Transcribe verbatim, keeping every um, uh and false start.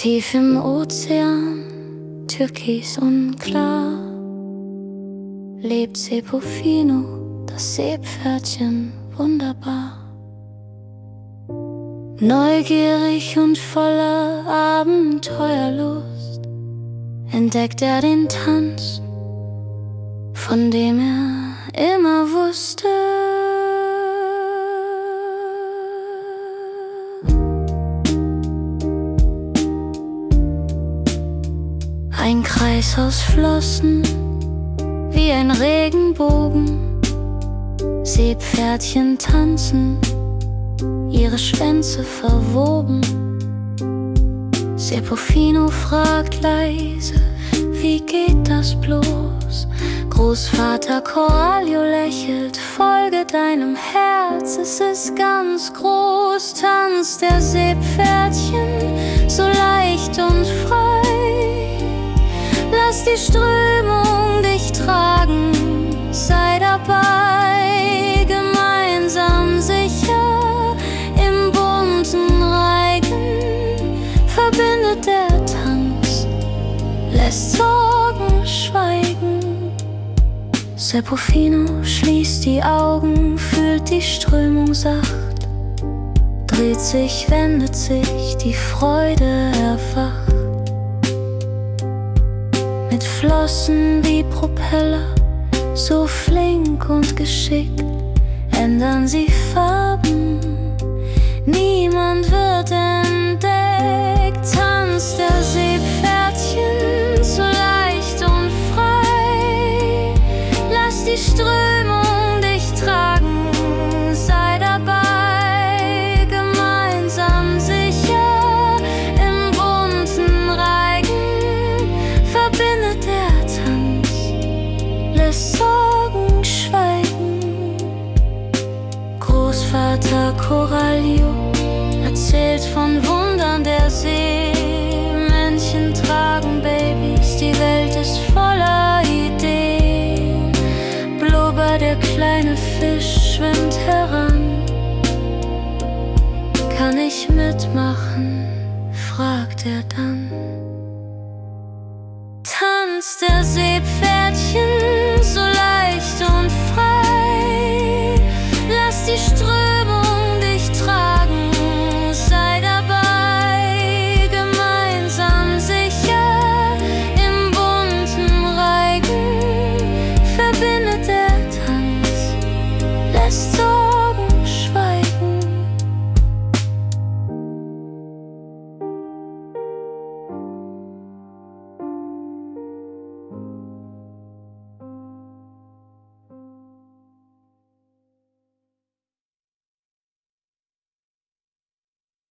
Tief im Ozean, türkis und klar, lebt Seepofino, das Seepferdchen, wunderbar. Neugierig und voller Abenteuerlust entdeckt er den Tanz, von dem er immer wusste. Ein Kreis aus Flossen, wie ein Regenbogen. Seepferdchen tanzen, ihre Schwänze verwoben. Seepofino fragt leise, wie geht das bloß? Großvater Corallio lächelt, folge deinem Herz, es ist ganz groß. Tanzt der Seepferdchen so leicht und frei. Lass die Strömung dich tragen, sei dabei, gemeinsam sicher im bunten Reigen. Verbindet der Tanz, lässt Sorgen schweigen. Seepofino schließt die Augen, fühlt die Strömung sacht, dreht sich, wendet sich, die Freude erwacht. Mit Flossen wie Propeller, so flink und geschickt, ändern sie Farben, niemand wird entdeckt. Tanzt der Seepferdchen so leicht und frei. Lass die Strömung dich tragen, sei dabei, gemeinsam sicher im bunten Reigen. Verbindet der Tanz, lässt Sorgen schweigen. Großvater Corallio erzählt von Wundern der See. Männchen tragen Babys, die Welt ist voller Ideen. Blubber, der kleine Fisch, schwimmt heran. Kann ich mitmachen? Fragt er dann. Tanzt der Seepferdchen